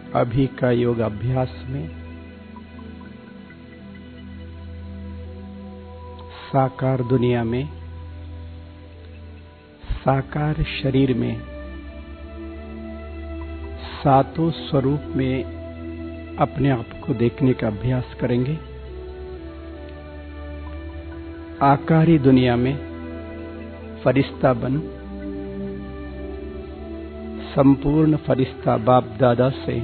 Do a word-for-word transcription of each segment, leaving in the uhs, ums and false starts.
अभी का योग अभ्यास में साकार दुनिया में, साकार शरीर में, सातों स्वरूप में अपने आप को देखने का अभ्यास करेंगे। आकारी दुनिया में फरिश्ता बन संपूर्ण फरिश्ता बाप दादा से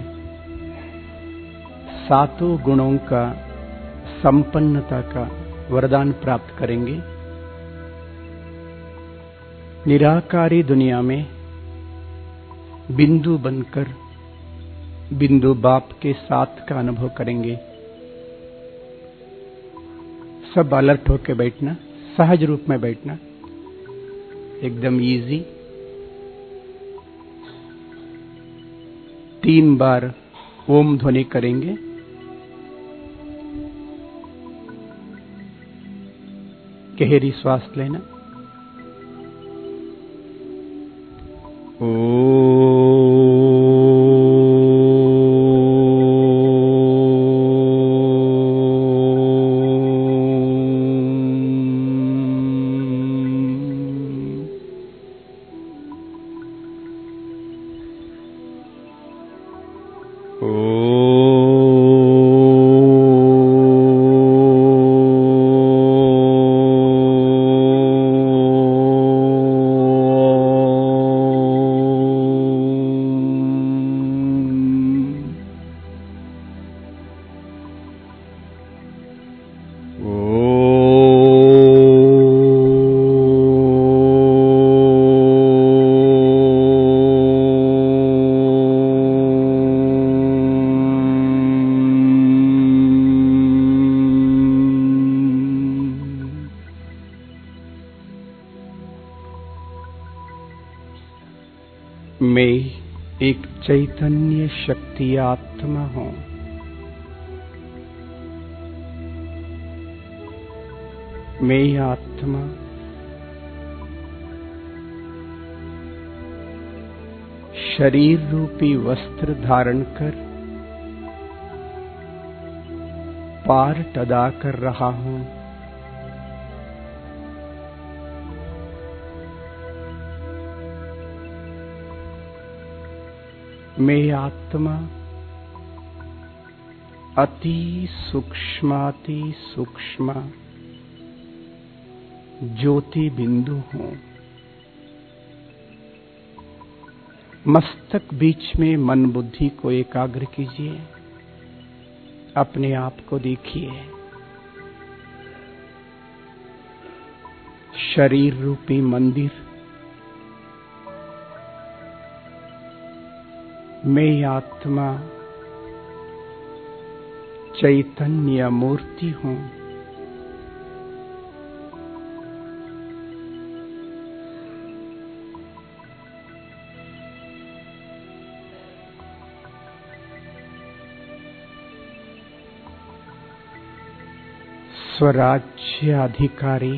सातों गुणों का संपन्नता का वरदान प्राप्त करेंगे। निराकारी दुनिया में बिंदु बनकर बिंदु बाप के साथ का अनुभव करेंगे। सब अलर्ट होकर बैठना, सहज रूप में बैठना, एकदम इजी। तीन बार ओम ध्वनि करेंगे। गहरी श्वास लेना। ओ मैं एक चैतन्य शक्ति आत्मा हूं। मैं आत्मा शरीर रूपी वस्त्र धारण कर पार्ट अदा कर रहा हूं। मैं आत्मा अति सूक्ष्माति सूक्ष्म ज्योति बिंदु हूं। मस्तक बीच में मन बुद्धि को एकाग्र कीजिए। अपने आप को देखिए। शरीर रूपी मंदिर मैं आत्मा चैतन्य मूर्ति हूं। स्वराज्य अधिकारी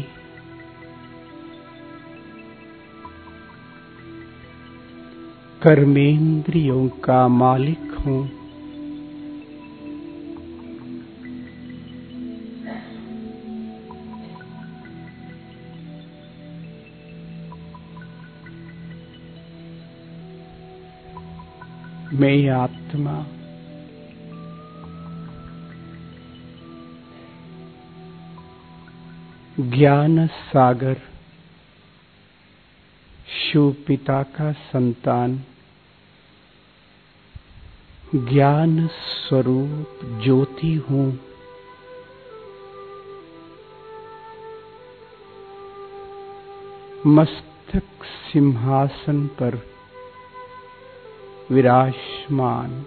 कर्मेंद्रियों का मालिक हूं। मैं आत्मा ज्ञान सागर शिव पिता का संतान, ज्ञान स्वरूप ज्योति हूं। मस्तक सिंहासन पर विराजमान।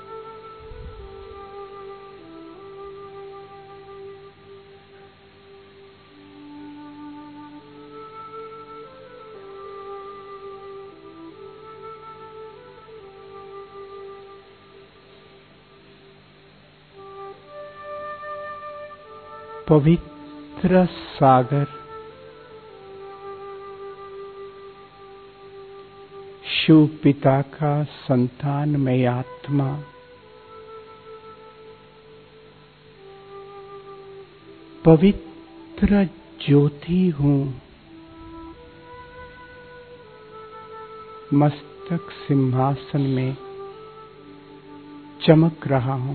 पवित्र सागर शिव पिता का संतान मैं आत्मा पवित्र ज्योति हूँ, मस्तक सिंहासन में चमक रहा हूँ।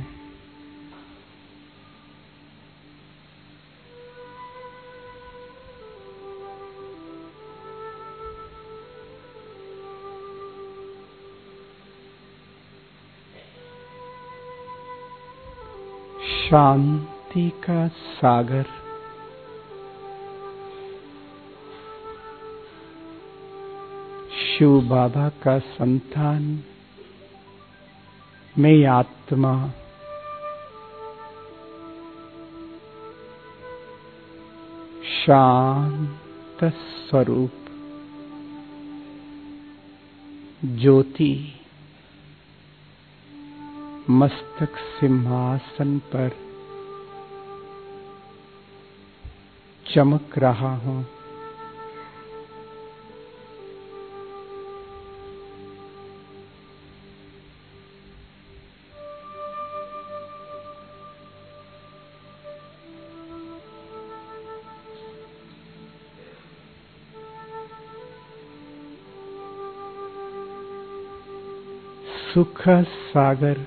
शांति का सागर शिव बाबा का संतान, मैं आत्मा शांत स्वरूप ज्योति मस्तक सिंहासन पर चमक रहा हूँ। सुख सागर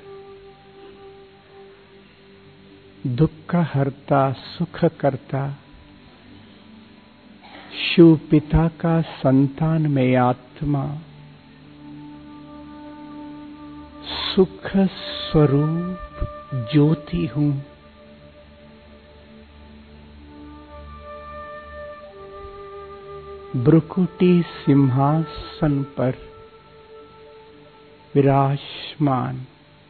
दुख हरता सुख करता शिव पिता का संतान में आत्मा सुख स्वरूप ज्योति हूँ। ब्रुकुटी सिंहासन पर विराजमान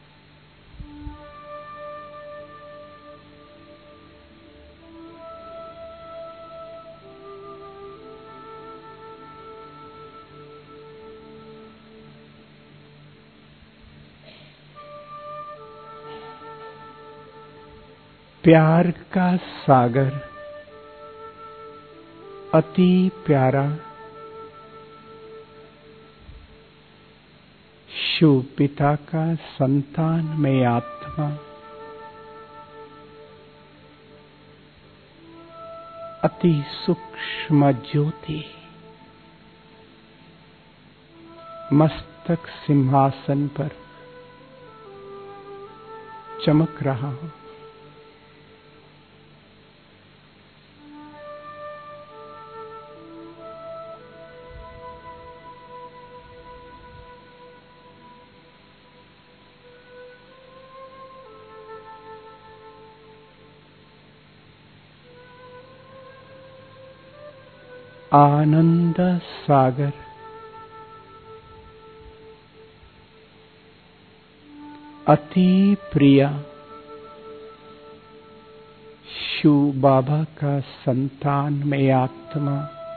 प्यार का सागर अति प्यारा शिव पिता का संतान में आत्मा अति सूक्ष्म ज्योति मस्तक सिंहासन पर चमक रहा हूँ। आनंद सागर अति प्रिया शिव बाबा का संतान में आत्मा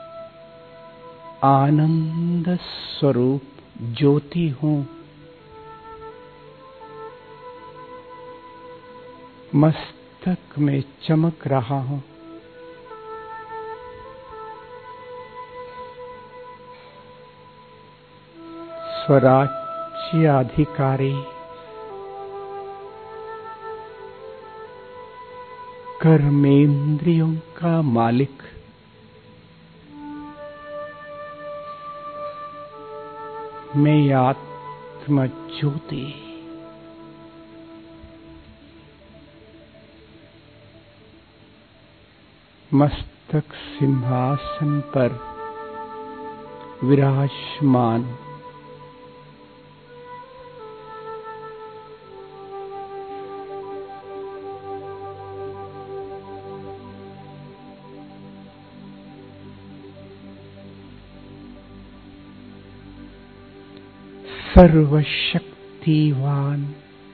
आनंद स्वरूप ज्योति हूँ। मस्तक में चमक रहा हूँ। स्वराज्य अधिकारी कर्मेंद्रियों का मालिक मैं आत्म ज्योति मस्तक सिंहासन पर विराजमान सर्वशक्तिवान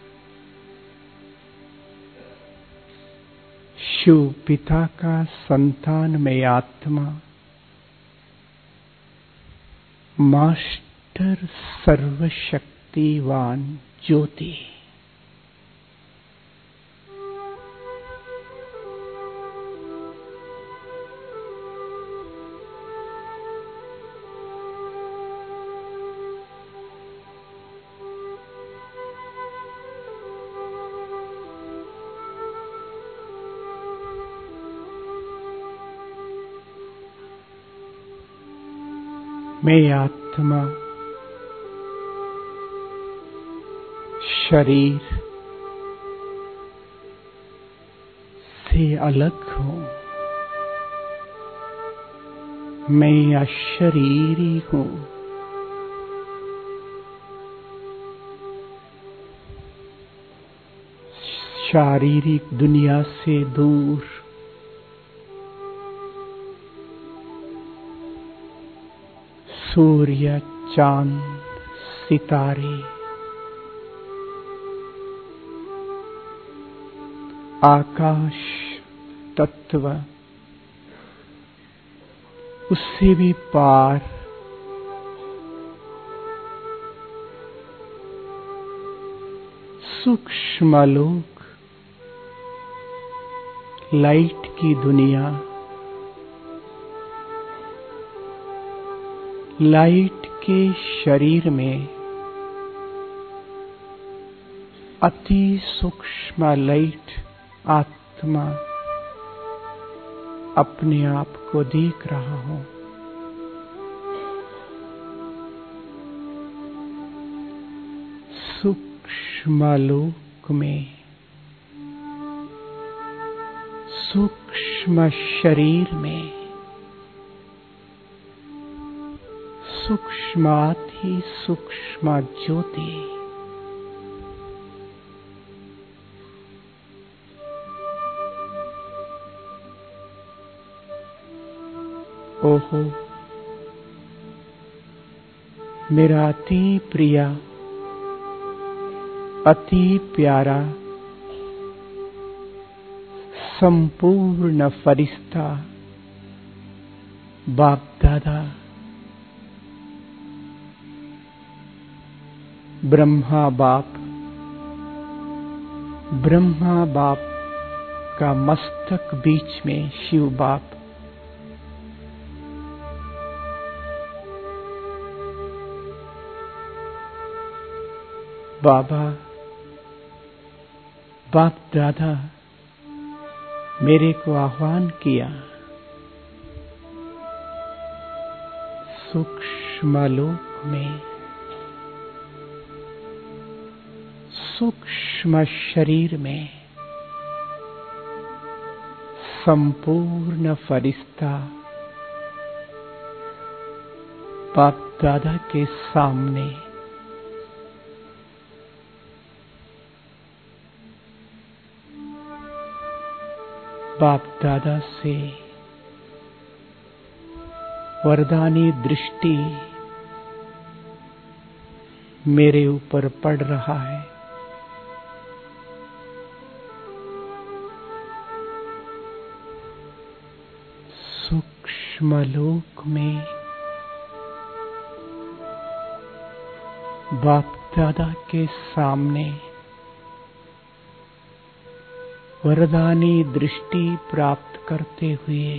शिव पिता का संतान में आत्मा मास्टर सर्वशक्तिवान ज्योति मैं आत्मा शरीर से अलग हूँ। मैं अशरीरी हूँ। शारीरिक दुनिया से दूर सूर्य, चांद, सितारे, आकाश तत्व, उससे भी पार सूक्ष्म लोक, लाइट की दुनिया, लाइट के शरीर में अति सूक्ष्म लाइट आत्मा अपने आप को देख रहा हूं। सूक्ष्म लोक में सूक्ष्म शरीर में सूक्ष्माति सूक्ष्म ज्योति, ओहो मेरा अति प्रिया, अति प्यारा संपूर्ण फरिश्ता बाप दादा, ब्रह्मा बाप, ब्रह्मा बाप का मस्तक बीच में शिव बाप, बाबा बाप दादा मेरे को आह्वान किया सूक्ष्म लोक में, सूक्ष्म शरीर में संपूर्ण फरिश्ता बाप दादा के सामने बाप दादा से वरदानी दृष्टि मेरे ऊपर पड़ रहा है। सूक्ष्म लोक में बाप दादा के सामने वरदानी दृष्टि प्राप्त करते हुए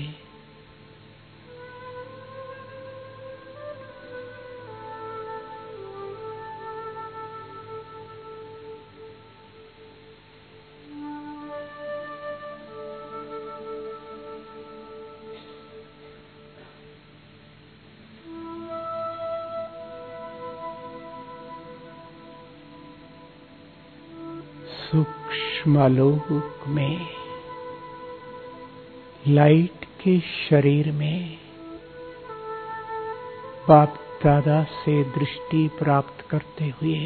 सूक्ष्म लोक में लाइट के शरीर में बाप दादा से दृष्टि प्राप्त करते हुए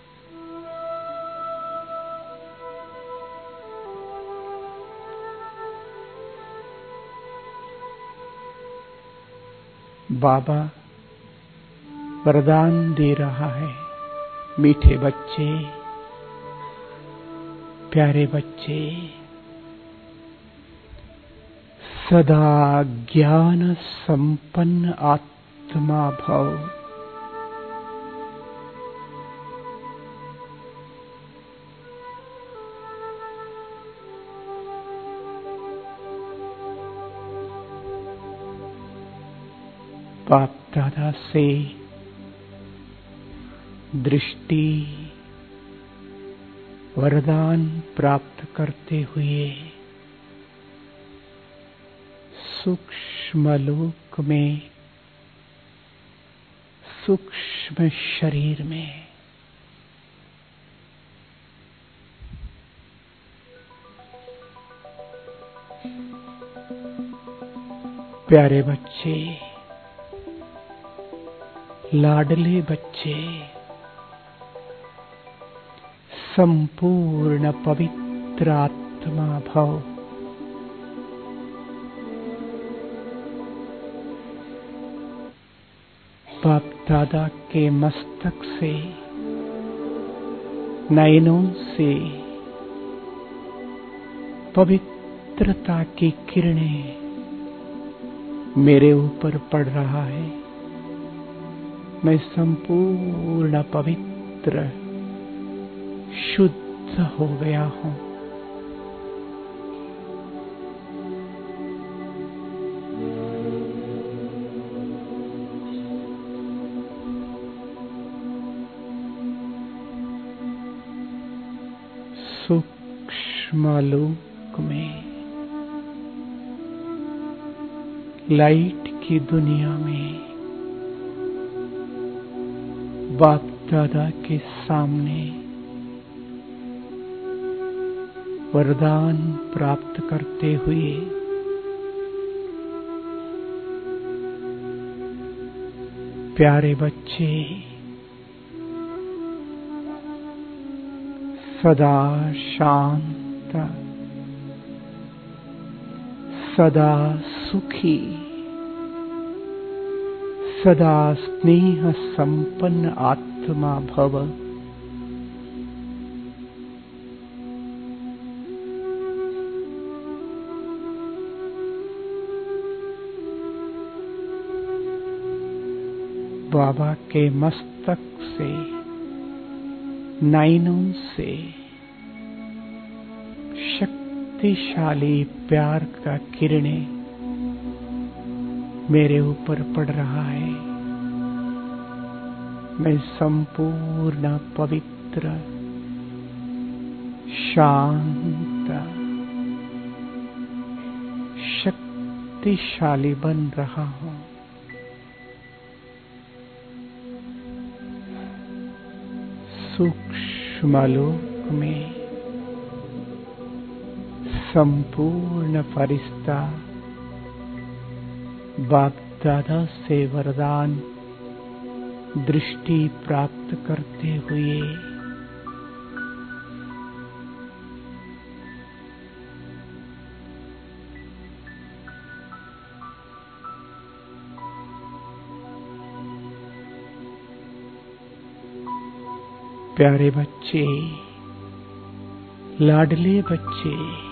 बाबा वरदान दे रहा है। मीठे बच्चे, प्यारे बच्चे, सदा ज्ञान संपन्न आत्मा भव। बाप दादा से दृष्टि वरदान प्राप्त करते हुए सूक्ष्म लोक में सूक्ष्म शरीर में प्यारे बच्चे, लाडले बच्चे, संपूर्ण पवित्र आत्मा भव। बाप दादा के मस्तक से, नयनों से पवित्रता की किरणें मेरे ऊपर पड़ रहा है। मैं संपूर्ण पवित्र शुद्ध हो गया हूं। सूक्ष्म लोक में, लाइट की दुनिया में बाप दादा के सामने वरदान प्राप्त करते हुए प्यारे बच्चे सदा शांत, सदा सुखी, सदा स्नेह संपन्न आत्मा भव। बाबा के मस्तक से, नयनों से शक्तिशाली प्यार का किरणें मेरे ऊपर पड़ रहा है। मैं संपूर्ण पवित्र, शांत, शक्तिशाली बन रहा हूं। सूक्ष्म लोक में संपूर्ण फरिश्ता बाप दादा से वरदान दृष्टि प्राप्त करते हुए प्यारे बच्चे, लाडले बच्चे,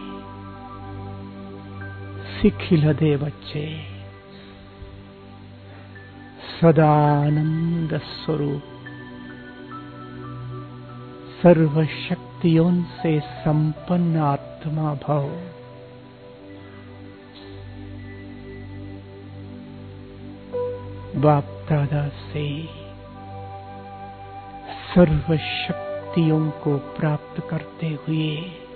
सिखिलदे बच्चे, सदानंद स्वरूप, सर्व शक्तियों से संपन्न आत्मा भव। बाप दादा से सर्व शक्तियों को प्राप्त करते हुए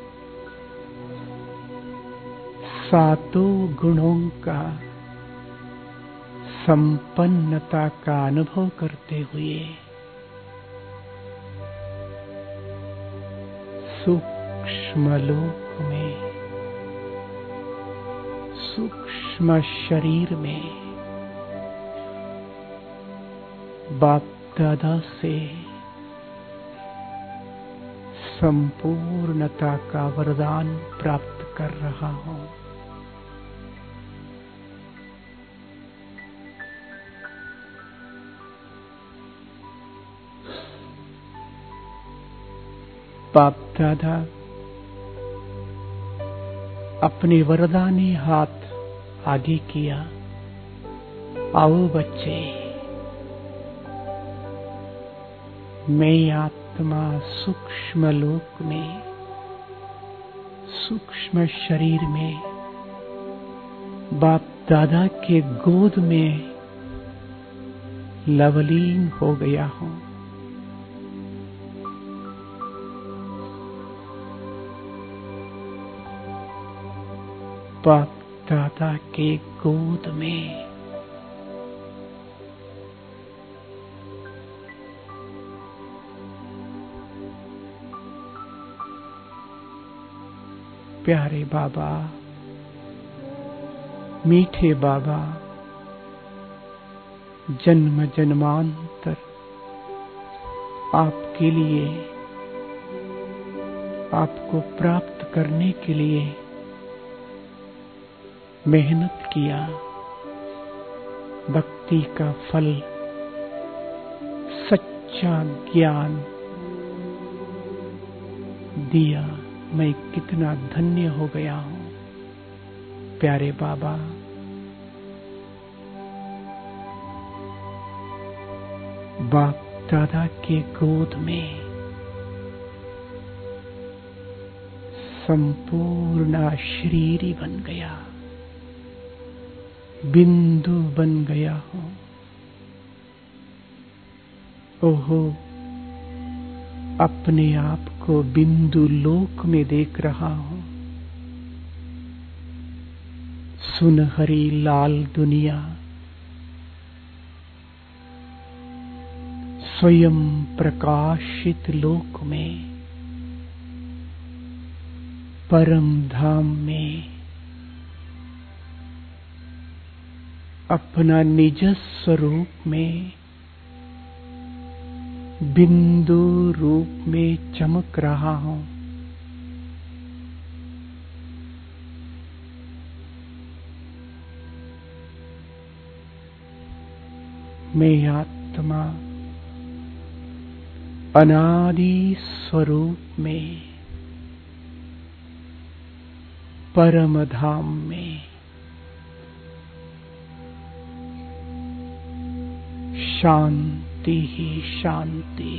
सातों गुणों का संपन्नता का अनुभव करते हुए सूक्ष्म लोक में, सूक्ष्म शरीर में बाप दादा से संपूर्णता का वरदान प्राप्त कर रहा हूं। बाप दादा अपने वरदानी हाथ आगे किया। आओ बच्चे, मैं आत्मा सूक्ष्म लोक में, सूक्ष्म शरीर में बाप दादा के गोद में लवलीन हो गया हूं। बाप दादा के गोद में प्यारे बाबा, मीठे बाबा, जन्म जन्मांतर आपके लिए, आपको प्राप्त करने के लिए मेहनत किया। भक्ति का फल सच्चा ज्ञान दिया। मैं कितना धन्य हो गया हूँ प्यारे बाबा। बाप दादा के गोद में संपूर्ण शरीर ही बन गया, बिंदु बन गया हूँ। ओहो, अपने आप को बिंदु लोक में देख रहा हूँ। सुनहरी लाल दुनिया स्वयं प्रकाशित लोक में, परम धाम में अपना निज स्वरूप में बिंदु रूप में चमक रहा हूँ। मैं आत्मा अनादि स्वरूप में, परम धाम में शांति ही शांति,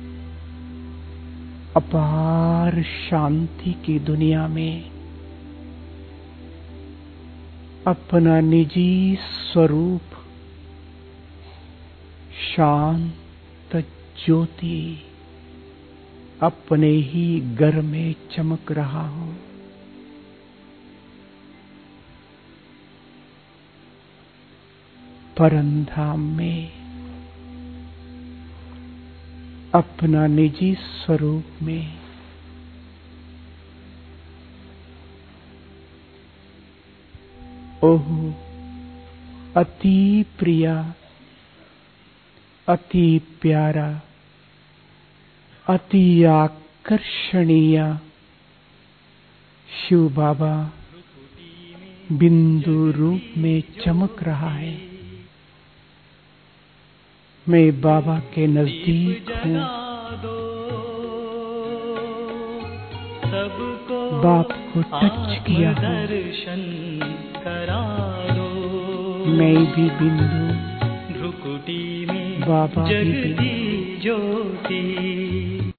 अपार शांति की दुनिया में अपना निजी स्वरूप शांत ज्योति अपने ही घर में चमक रहा हूँ। परमधाम में अपना निजी स्वरूप में ओह, अति प्रिया, अति प्यारा, अति आकर्षणीय शिव बाबा बिंदु रूप में चमक रहा है। मैं बाबा के नजदीक हूँ। बाप को टच किया हूँ। मैं भी बिंदु, बाबा भी बिंदु।